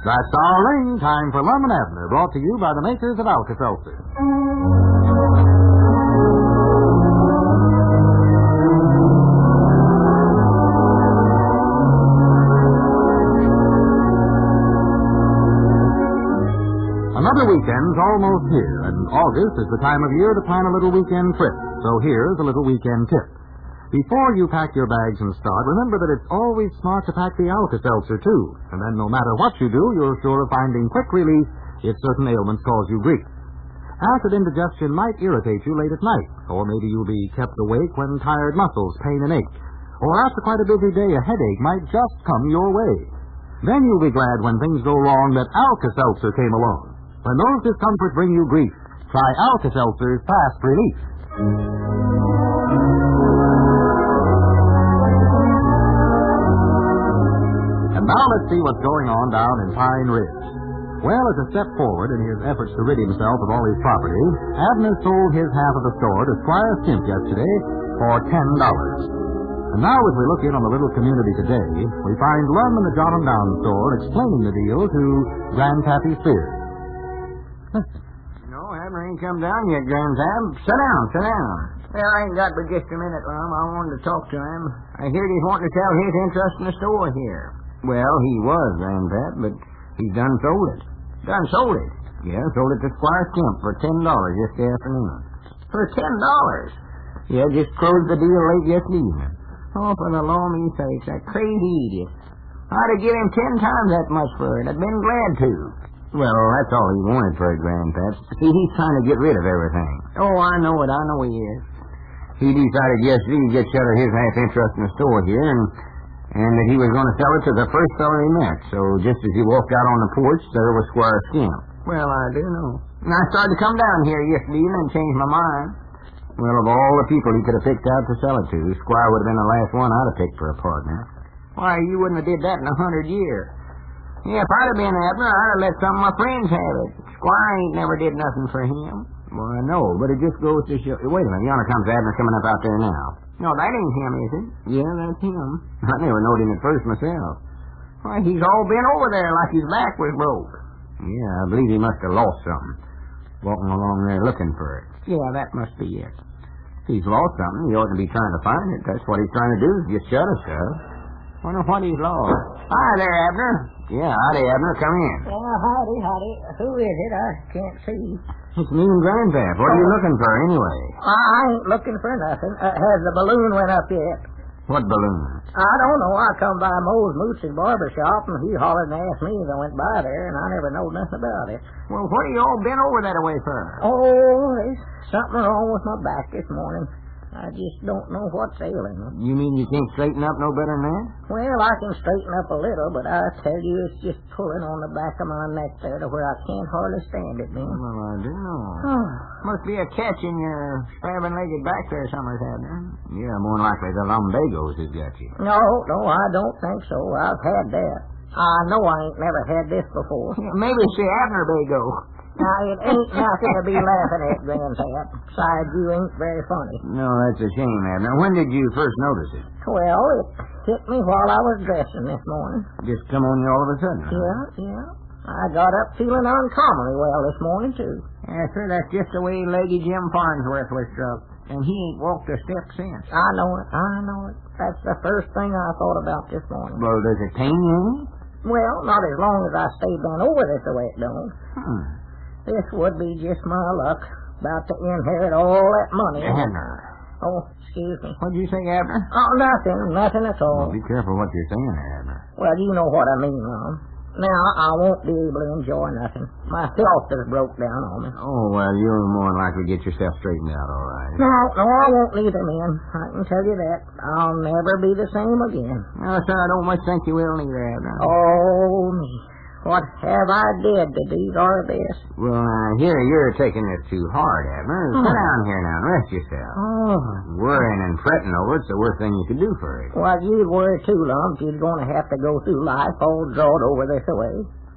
That's our ring. Time for Lum and Abner, brought to you by the makers of Alka-Seltzer. Another weekend's almost here, and August is the time of year to plan a little weekend trip. So here's a little weekend tip. Before you pack your bags and start, remember that it's always smart to pack the Alka-Seltzer, too. And then no matter what you do, you're sure of finding quick relief if certain ailments cause you grief. Acid indigestion might irritate you late at night, or maybe you'll be kept awake when tired muscles pain and ache. Or after quite a busy day, a headache might just come your way. Then you'll be glad when things go wrong that Alka-Seltzer came along. When those discomforts bring you grief, try Alka-Seltzer's Fast Relief. And now let's see what's going on down in Pine Ridge. Well, as a step forward in his efforts to rid himself of all his property, Abner sold his half of the store to Squire Skimp yesterday for $10. And now as we look in on the little community today, we find Lum in the John 'em Down store explaining the deal to Grandpappy Spears. No, Abner ain't come down yet, Grandpap. Sit down. Well, I ain't got but just a minute, Lum. I wanted to talk to him. I heard he's wanting to sell his interest in the store here. Well, he was, Grandpap, but he's done sold it. Done sold it? Yeah, sold it to Squire Skimp for $10 yesterday afternoon. For $10? Yeah, just closed the deal late yesterday evening. Oh, for the Lord's sakes, that crazy idiot. I'd have given him 10 times that much for it. I'd been glad to. Well, that's all he wanted for it, Grandpap. See, he's trying to get rid of everything. Oh, I know it. I know he is. He decided yesterday he'd get shut of his half interest in the store here, and that he was going to sell it to the first fellow he met. So just as he walked out on the porch, there was Squire Skimp. Well, I do know. And I started to come down here yesterday evening and change my mind. Well, of all the people he could have picked out to sell it to, Squire would have been the last one I'd have picked for a partner. Why, you wouldn't have did that in 100 years. Yeah, if I'd have been Abner, I'd have let some of my friends have it. Squire ain't never did nothing for him. Well, I know, but it just goes to show... Wait a minute, yonder comes Abner coming up out there now. No, that ain't him, is it? Yeah, that's him. I never knowed him at first myself. Why, he's all bent over there like his back was broke. Yeah, I believe he must have lost something. Walking along there looking for it. Yeah, that must be it. If he's lost something, he ought to be trying to find it. That's what he's trying to do, is get shut of stuff. Wonder what he's lost. Hi there, Abner. Yeah, howdy, Abner. Come in. Howdy. Who is it? I can't see. It's me and Grandpap. What are you looking for, anyway? I ain't looking for nothing. Has the balloon went up yet? What balloon? I don't know. I come by Moe's Mooch's barber shop, and he hollered and asked me if I went by there, and I never knowed nothing about it. Well, what are you all bent over that way for? Oh, there's something wrong with my back this morning. I just don't know what's ailing me. You mean you can't straighten up no better than that? Well, I can straighten up a little, but I tell you, it's just pulling on the back of my neck there to where I can't hardly stand it, man. Well, I do know. Must be a catch in your scrabbing-legged back there, Summers, Abner. Yeah, more likely the lumbagos has got you. No, I don't think so. I've had that. I know I ain't never had this before. Maybe it's the Abner-bago. Now, it ain't nothing to be laughing at, Grandpap. Besides, you ain't very funny. No, that's a shame, Abner. When did you first notice it? Well, it hit me while I was dressing this morning. Just come on you all of a sudden, huh? Yeah. I got up feeling uncommonly well this morning, too. Yeah, sir, that's just the way Leggy Jim Farnsworth was struck. And he ain't walked a step since. I know it. That's the first thing I thought about this morning. Well, does it pain you? Well, not as long as I stay bent over this the way it don't. This would be just my luck. About to inherit all that money. Abner. Oh, excuse me. What'd you say, Abner? Oh, nothing at all. Well, be careful what you're saying, Abner. Well, you know what I mean, Mom. Now, I won't be able to enjoy nothing. My health is broke down on me. Oh, well, you'll more than likely get yourself straightened out, all right. No, I won't neither, man. I can tell you that. I'll never be the same again. No, sir, I don't much think you will neither, Abner. Oh, me. What have I did to deserve this? Well, here, you're taking this too hard, Abner. Sit down here now and rest yourself. Worrying and fretting over it's the worst thing you could do for it. Well, you'd worry too, Lum, if you're going to have to go through life all drawed over this way.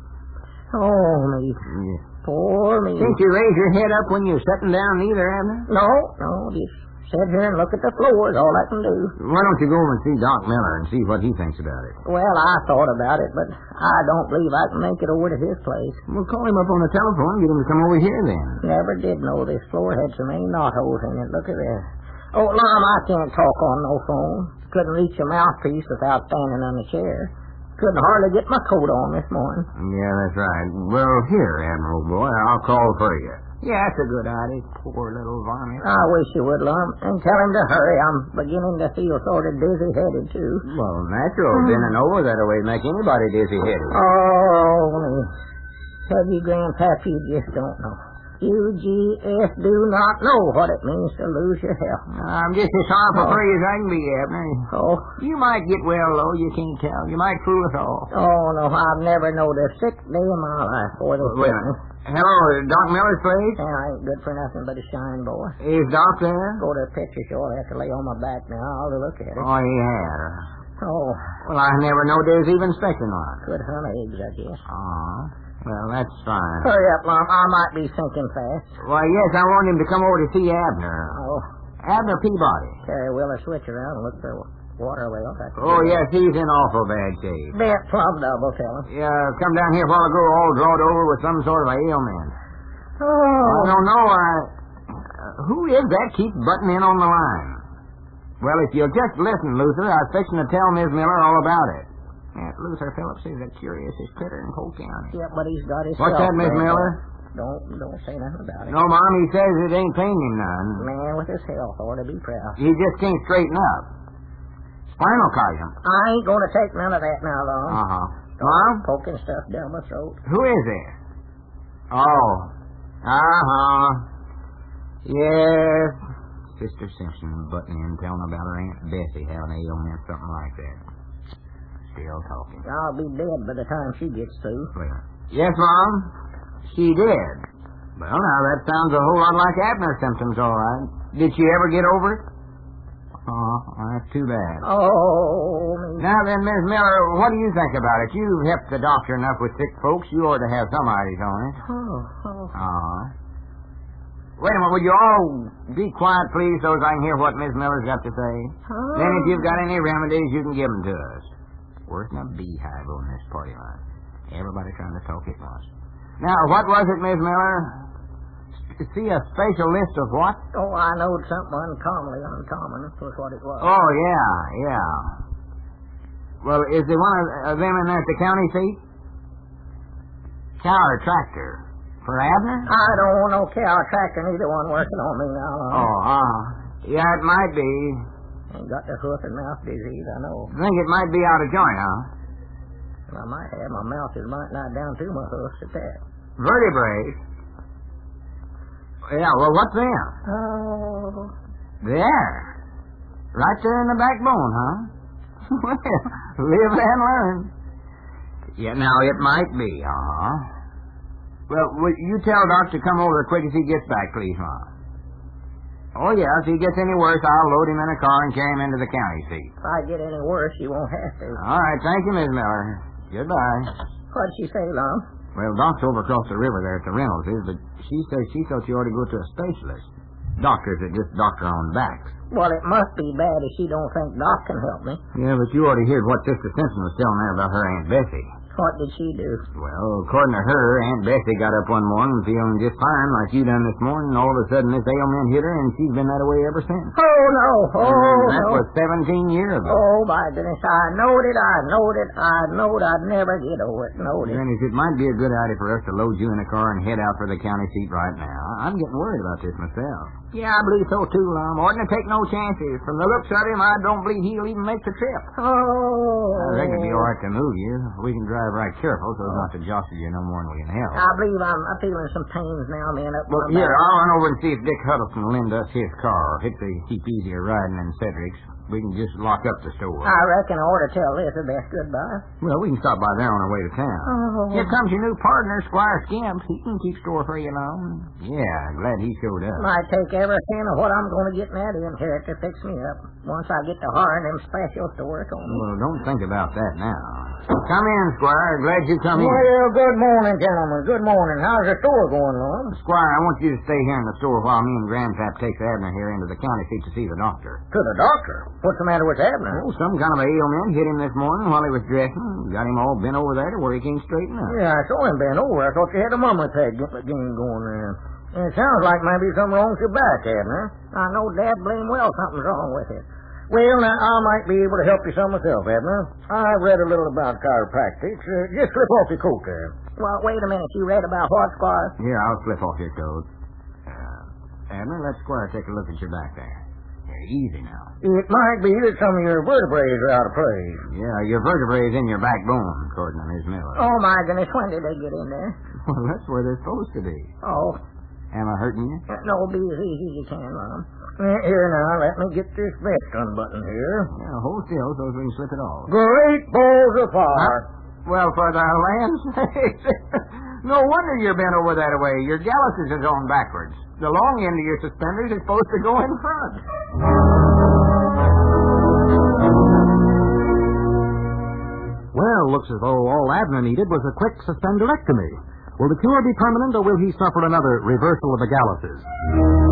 Oh, me. Poor me. Didn't you raise your head up when you're sitting down either, Abner? No, just sit here and look at the floor is all I can do. Why don't you go over and see Doc Miller and see what he thinks about it? Well, I thought about it, but I don't believe I can make it over to his place. We'll call him up on the telephone and get him to come over here then. Never did know this floor had so many knotholes in it. Look at this. Oh, Lum, I can't talk on no phone. Couldn't reach a mouthpiece without standing on the chair. Couldn't hardly get my coat on this morning. Yeah, that's right. Well, here, Admiral boy, I'll call for you. Yeah, that's a good idea. Poor little varmint. I wish you would, Lum. And tell him to hurry. I'm beginning to feel sort of dizzy-headed, too. Well, natural. Bending over that way make anybody dizzy-headed. Oh, tell you, Grandpap, you just don't know. UGS do not know what it means to lose your health. I'm just as sorry for free as I can be, Abner. Oh. You might get well, though. You can't tell. You might fool us all. Oh, no, I've never known a sick day in my life for this. Wait a minute. Hello, Doc Miller's place? Yeah, I ain't good for nothing but a shine, boy. Is Doc there? Go to the picture show. I'll have to lay on my back now. I'll look at it. Oh, he had. Oh. Well, I never know there's even specking on. Good hunt eggs, I guess. Oh. Well, that's fine. Hurry up, Lum. I might be sinking fast. Why, yes, I want him to come over to see Abner. Oh. Abner Peabody. Terry Willer, switch around and look for water well. Oh, yes, he's in awful bad shape. Bent plumb double, tell him. Yeah, come down here a while ago all drawed over with some sort of ailment. Oh. I don't know. Who is that keeps butting in on the line? Well, if you'll just listen, Luther, I was fixing to tell Miss Miller all about it. Yeah, Luther Phillips is the curiousest critter in Polk County. Yeah, but he's got his... What's that, Miss Miller? Don't say nothing about it. No, Mom, he says it ain't paying him none. Man with his health ought to be proud. He just can't straighten up. Spinal column. I ain't going to take none of that now, Lon. Uh-huh. Mom? Poking stuff down my throat. Who is it? Oh. Uh-huh. Yes. Sister Simpson butting in, telling about her Aunt Bessie having ailment, something like that. Still talking. I'll be dead by the time she gets through. Well, yes, Mom. She did. Well, now, that sounds a whole lot like Abner's symptoms, all right. Did she ever get over it? Oh, that's too bad. Oh, me. Now then, Miss Miller, what do you think about it? You've helped the doctor enough with sick folks. You ought to have some ideas on it. Oh. Wait a minute, would you all be quiet, please, so as I can hear what Miss Miller's got to say? Then if you've got any remedies, you can give them to us. Worse than a beehive on this party line. Everybody trying to talk at once. Now, what was it, Miss Miller? See a special list of what? Oh, I knowed something uncommonly uncommon was what it was. Oh, yeah. Well, is there one of them in there at the county seat? Cow or tractor? For Abner? I don't want no cow or tractor, neither one working on me now. Yeah, it might be. Ain't got the hoof and mouth disease, I know. Think it might be out of joint, huh? I might have. My mouth is might not down to my hoofs at that. Vertebrae? Yeah, well, what's them? Oh. There. Right there in the backbone, huh? Well, live and learn. Yeah, now it might be, Well, will you tell Doc to come over as quick as he gets back, please, Mom? Oh, yeah, if he gets any worse, I'll load him in a car and carry him into the county seat. If I get any worse, you won't have to. All right, thank you, Miss Miller. Goodbye. What'd she say, Lum? Well, Doc's over across the river there at the Reynolds', but she says she thought you ought to go to a specialist. Doctors that just doctor on backs. Well, it must be bad if she don't think Doc can help me. Yeah, but you already heard what Sister Simpson was telling there about her Aunt Bessie. What did she do? Well, according to her, Aunt Bessie got up one morning feeling just fine like you done this morning, and all of a sudden this ailment hit her, and she's been that way ever since. Oh, no. That was 17 years ago. Oh, my goodness. I knowed it. I knowed I'd never get over it. Dennis, it might be a good idea for us to load you in a car and head out for the county seat right now. I'm getting worried about this myself. Yeah, I believe so, too, Lum. Oughtn't to take no chances. From the looks of him, I don't believe he'll even make the trip. I think it'd be all right to move you. We can drive right careful so as not to jostle you no more than we can help. I believe I'm feeling some pains now, man. Well, here, I'll run over and see if Dick Huddleston will lend us his car. It's a heap easier riding than Cedric's. we can just lock up the store. I reckon I ought to tell Elizabeth goodbye. Well, we can stop by there on our way to town. Oh. Here comes your new partner, Squire Skimp. He can keep store for you long. Yeah, glad he showed up. Might take every cent of what I'm going to get in that inherit to fix me up. Once I get to hiring them special stores on me. Well, don't think about that now. Come in, Squire. Glad you come in. Well, good morning, gentlemen. Good morning. How's the store going, Lord? Squire, I want you to stay here in the store while me and Grandpap takes Abner here into the county seat to see the doctor. To the doctor? What's the matter with Abner? Oh, some kind of ailment hit him this morning while he was dressing. Got him all bent over there to where he can't straighten up. Yeah, I saw him bent over. I thought you had a mama tag game going there. It sounds like maybe something wrong with your back, Abner. I know Dad blame well something's wrong with it. Well, now, I might be able to help you some myself, Abner. I've read a little about chiropractics. Just slip off your coat there. Well, wait a minute. You read about what, Squire? Here, I'll slip off your coat. Abner, let Squire take a look at your back there. Here, easy now. It might be that some of your vertebrae are out of place. Yeah, your vertebrae is in your backbone, according to Miss Miller. Oh, my goodness. When did they get in there? Well, that's where they're supposed to be. Oh. Am I hurting you? No, be as easy as you can, Mom. Here now, let me get this vest unbuttoned here. Yeah, hold still so we can slip it off. Great balls of fire. Well, for the land's sake. No wonder you're bent over that way. Your galluses is on backwards. The long end of your suspenders is supposed to go in front. Well, looks as though all Abner needed was a quick suspenderectomy. Will the cure be permanent, or will he suffer another reversal of the galluses?